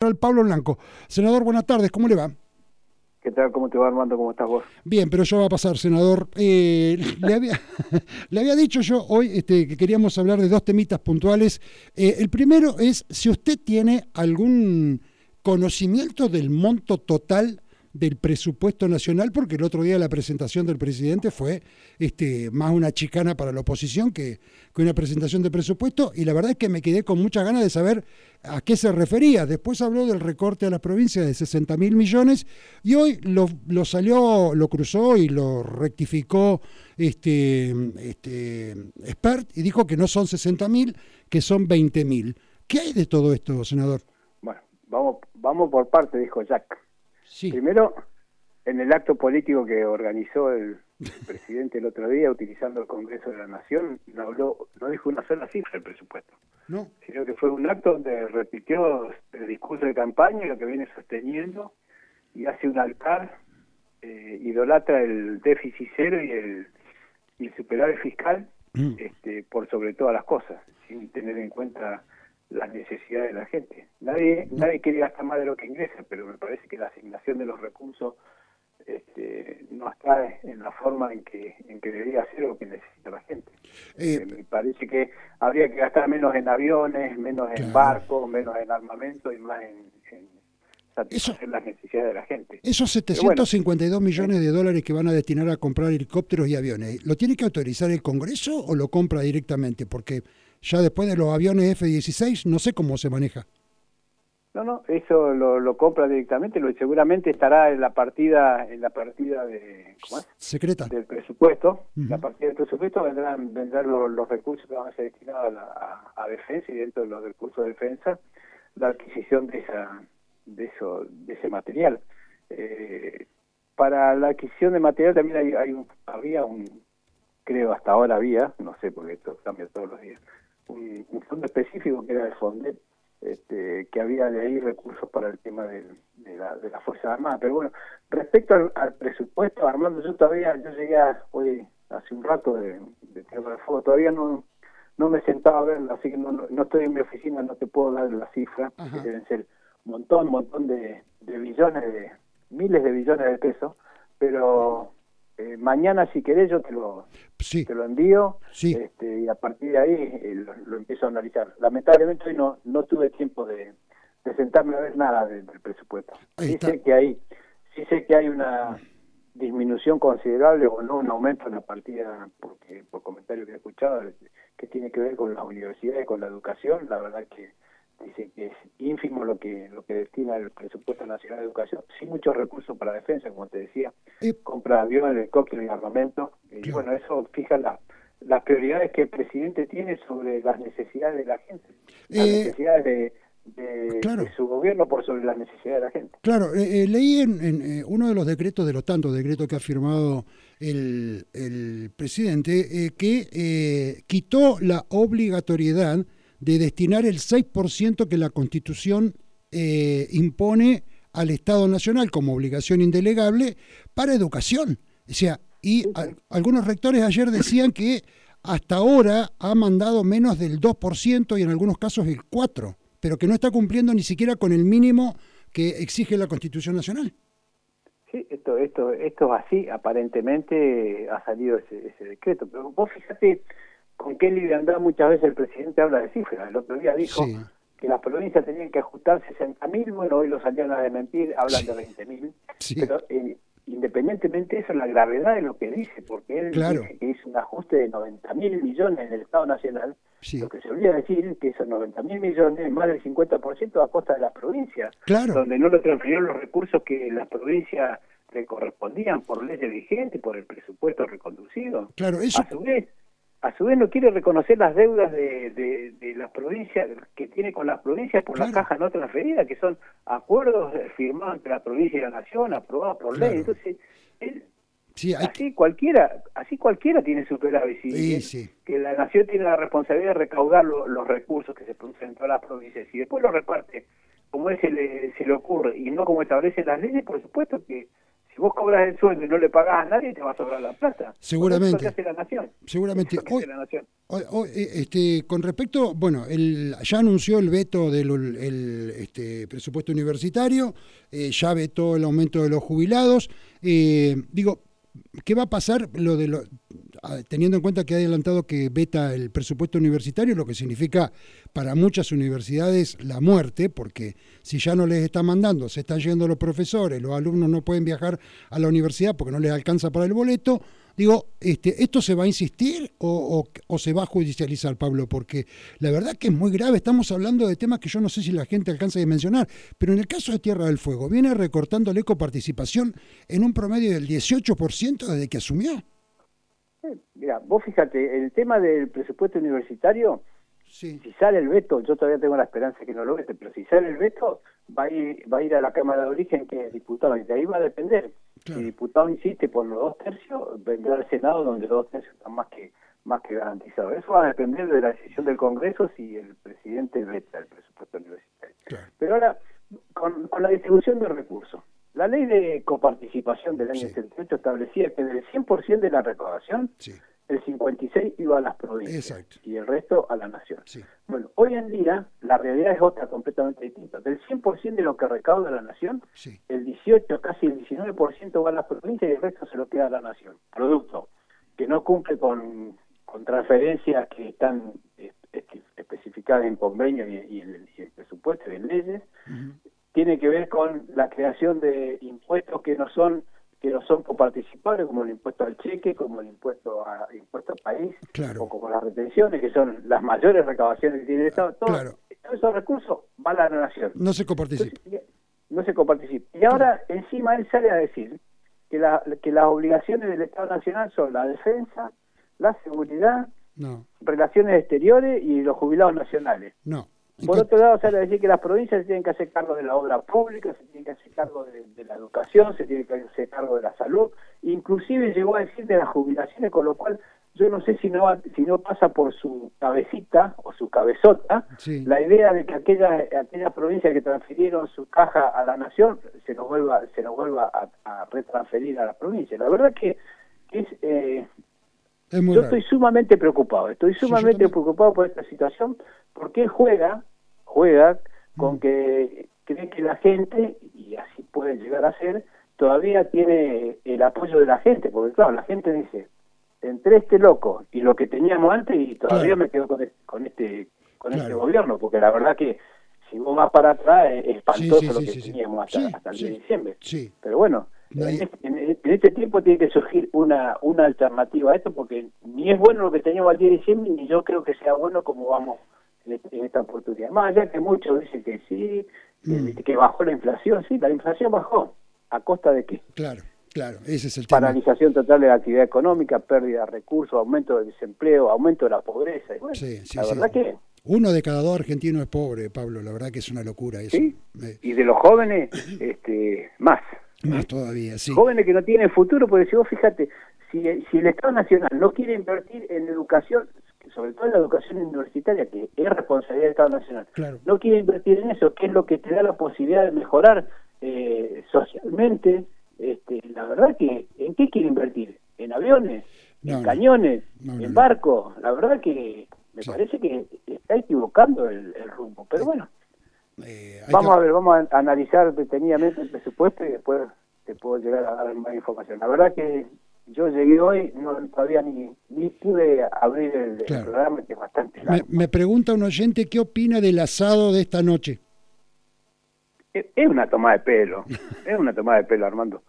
Central, Pablo Blanco. Senador, buenas tardes, ¿cómo le va? ¿Qué tal? ¿Cómo te va, Armando? ¿Cómo estás vos? Bien, pero ya va a pasar, senador. Le había dicho yo hoy que queríamos hablar de dos temitas puntuales. El primero es si usted tiene algún conocimiento del monto total del presupuesto nacional, porque el otro día la presentación del presidente fue más una chicana para la oposición que una presentación de presupuesto, y la verdad es que me quedé con muchas ganas de saber a qué se refería. Después habló del recorte a las provincias de 60.000 millones, y hoy lo cruzó y lo rectificó Expert, y dijo que no son 60.000, que son 20.000. ¿Qué hay de todo esto, senador? Bueno, vamos por parte, dijo Jack. Sí. Primero, en el acto político que organizó el presidente el otro día, utilizando el Congreso de la Nación, no dijo una sola cifra del presupuesto. No. Sino que fue un acto donde repitió el discurso de campaña y lo que viene sosteniendo, y hace un altar, idolatra el déficit cero y el superávit fiscal por sobre todas las cosas, sin tener en cuenta las necesidades de la gente. Nadie quiere gastar más de lo que ingresa, pero me parece que la asignación de los recursos no está en la forma en que debería ser lo que necesita la gente. Me parece que habría que gastar menos en aviones, menos en barcos, menos en armamento y más en satisfacer las necesidades de la gente. Esos 752 millones de dólares que van a destinar a comprar helicópteros y aviones, ¿lo tiene que autorizar el Congreso o lo compra directamente? Porque ya después de los aviones F-16 no sé cómo se maneja. No, eso lo compra directamente, seguramente estará en la partida de ¿cómo es? Secreta del presupuesto. La partida del presupuesto vendrán los recursos que van a ser destinados a defensa, y dentro de los recursos de defensa la adquisición de ese material. Para la adquisición de material también había creo hasta ahora había, no sé porque esto cambia todos los días, un fondo específico que era el FONDEP, que había de ahí recursos para el tema de la Fuerza Armada. Pero bueno, respecto al presupuesto, Armando, yo llegué hoy hace un rato de Tierra del Fuego, todavía no me sentaba a verlo, así que no estoy en mi oficina, no te puedo dar la cifra, que deben ser un montón de billones, miles de billones de pesos, pero mañana si querés yo te lo envío, y a partir de ahí lo empiezo a analizar. Lamentablemente hoy no tuve tiempo de sentarme a ver nada del presupuesto. Sí sé que hay una disminución considerable o no un aumento en la partida, porque por comentarios que he escuchado, que tiene que ver con las universidades, con la educación. La verdad que dice que es ínfimo lo que destina el presupuesto nacional de educación, sin muchos recursos para defensa, como te decía, compra de aviones, helicópteros y armamento, y bueno, eso fija las prioridades que el presidente tiene sobre las necesidades de la gente, las necesidades de su gobierno por sobre las necesidades de la gente. Claro, leí en uno de los decretos, de los tantos decretos que ha firmado el presidente, que quitó la obligatoriedad de destinar el 6% que la Constitución impone al Estado Nacional como obligación indelegable para educación. O sea, algunos rectores ayer decían que hasta ahora ha mandado menos del 2% y en algunos casos el 4%, pero que no está cumpliendo ni siquiera con el mínimo que exige la Constitución Nacional. Sí, esto es así, aparentemente ha salido ese decreto, pero vos fíjate con qué liviandad muchas veces el presidente habla de cifras. El otro día dijo que las provincias tenían que ajustar 60.000, bueno, hoy lo salieron a desmentir, hablan de 20.000, pero independientemente de eso, la gravedad de lo que dice, porque él dice que hizo un ajuste de 90.000 millones en el Estado Nacional, lo que se olvida decir es que esos 90.000 millones, más del 50% a costa de las provincias, donde no le transfirieron los recursos que las provincias le correspondían por leyes vigentes, por el presupuesto reconducido. Claro, eso... A su vez no quiere reconocer las deudas de las provincias, que tiene con las provincias por la caja no transferida, que son acuerdos firmados entre la provincia y la nación, aprobados por ley. Entonces, así cualquiera tiene superávit. Que la nación tiene la responsabilidad de recaudar los recursos que se producen en todas las provincias y después los reparte como se le ocurre y no como establecen las leyes. Por supuesto que si Si vos cobras el sueldo y no le pagás a nadie, te va a sobrar la plata. Seguramente. Eso es lo que hace la nación. Seguramente. Eso es lo que hace la nación. Con respecto, bueno, ya anunció el veto del presupuesto universitario, ya vetó el aumento de los jubilados. Digo, ¿qué va a pasar teniendo en cuenta que ha adelantado que veta el presupuesto universitario, lo que significa para muchas universidades la muerte, porque si ya no les está mandando, se están yendo los profesores, los alumnos no pueden viajar a la universidad porque no les alcanza para el boleto? Digo, ¿esto se va a insistir o se va a judicializar, Pablo? Porque la verdad que es muy grave, estamos hablando de temas que yo no sé si la gente alcanza a dimensionar, pero en el caso de Tierra del Fuego, viene recortando la ecoparticipación en un promedio del 18% desde que asumió. Mira, vos fíjate, el tema del presupuesto universitario, sí. Si sale el veto, yo todavía tengo la esperanza de que no lo vete, pero si sale el veto, va a ir a la Cámara de Origen, que es diputado, y de ahí va a depender. Claro. Si el diputado insiste por los 2/3, vendrá al Senado, donde los 2/3 están más que garantizados. Eso va a depender de la decisión del Congreso si el presidente veta el presupuesto universitario. Claro. Pero ahora, con la distribución de recursos, la ley de coparticipación del año 78 establecía que del 100% de la recaudación, el 56% iba a las provincias. Exacto. Y el resto a la nación. Sí. Bueno, hoy en día la realidad es otra, completamente distinta. Del 100% de lo que recauda la nación, el 18, casi el 19% va a las provincias y el resto se lo queda a la nación. Producto que no cumple con transferencias que están especificadas en convenio y en el presupuesto y en leyes. Tiene que ver con la creación de impuestos que no son coparticipables, como el impuesto al cheque, como el impuesto al país, claro. o como las retenciones, que son las mayores recaudaciones que tiene el Estado. Todos esos recursos van a la nación. No se coparticipa. Entonces, no se coparticipa. Y ahora encima él sale a decir que las obligaciones del Estado Nacional son la defensa, la seguridad, relaciones exteriores y los jubilados nacionales. No. Por otro lado, sale a decir que las provincias se tienen que hacer cargo de la obra pública, se tienen que hacer cargo de la educación, se tienen que hacer cargo de la salud, inclusive llegó a decir de las jubilaciones, con lo cual yo no sé si no pasa por su cabecita o su cabezota la idea de que aquella provincia que transfirieron su caja a la nación se lo vuelva a retransferir a la provincia. La verdad que yo estoy sumamente preocupado, preocupado por esta situación, porque él juega con que cree que la gente, y así puede llegar a ser, todavía tiene el apoyo de la gente, porque claro, la gente dice, entre este loco y lo que teníamos antes, y todavía me quedo con este gobierno, porque la verdad que si vos vas para atrás es espantoso lo que teníamos hasta el 10 de diciembre. Pero bueno, en este tiempo tiene que surgir una alternativa a esto, porque ni es bueno lo que teníamos al 10 de diciembre, ni yo creo que sea bueno como vamos en esta oportunidad. Más allá que muchos dicen que sí, que bajó la inflación, sí, la inflación bajó. ¿A costa de qué? Claro, ese es el tema. Paralización total de la actividad económica, pérdida de recursos, aumento del desempleo, aumento de la pobreza. Y bueno, la verdad que... 1 de cada 2 argentinos es pobre, Pablo, la verdad que es una locura eso. Sí, y de los jóvenes, más. Más todavía, sí. Jóvenes que no tienen futuro, porque si vos fíjate, si el Estado Nacional no quiere invertir en educación, sobre todo en la educación universitaria, que es responsabilidad del Estado Nacional, no quiere invertir en eso, que es lo que te da la posibilidad de mejorar socialmente, la verdad que, ¿en qué quiere invertir? ¿En aviones? ¿En cañones? ¿En barcos? La verdad que me parece que está equivocando el rumbo, pero bueno. Vamos a analizar detenidamente el presupuesto y después te puedo llegar a dar más información. La verdad que yo llegué hoy, todavía ni pude abrir el programa, que es bastante largo. Me pregunta un oyente qué opina del asado de esta noche. Es una toma de pelo, Armando.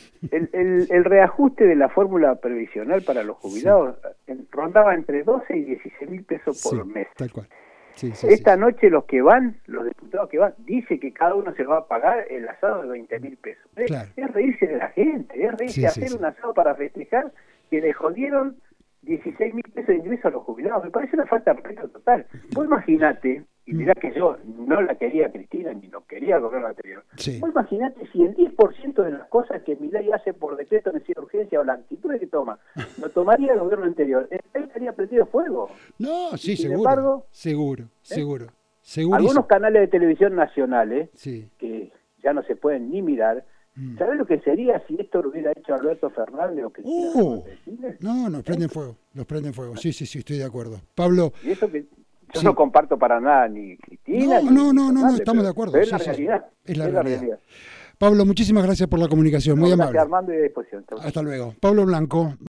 El reajuste de la fórmula previsional para los jubilados rondaba entre 12 y 16 mil pesos por mes. Tal cual. Esta noche los diputados que van, dice que cada uno se va a pagar el asado de 20 mil pesos. Es reírse de la gente, es reírse hacer un asado para festejar que le jodieron 16 mil pesos de ingreso a los jubilados. Me parece una falta de respeto total. Vos imaginate, y mirá que yo no la quería Cristina ni lo quería el gobierno anterior. Vos imaginate si el 10% de las cosas que Milei hace por decreto de necesidad de urgencia o la actitud que toma, lo tomaría el gobierno anterior, el país estaría prendido fuego. No, sí, sin seguro. Embargo, seguro. Algunos canales de televisión nacionales, que ya no se pueden ni mirar, ¿Sabés lo que sería si esto lo hubiera hecho Alberto Fernández o que No, nos prenden fuego, Sí, estoy de acuerdo. Pablo. Y eso que yo no comparto para nada ni Cristina. No, estamos de acuerdo. Es la realidad. Es la realidad. Pablo, muchísimas gracias por la comunicación, muy amable. Gracias, Armando, y a disposición. Hasta luego. Pablo Blanco.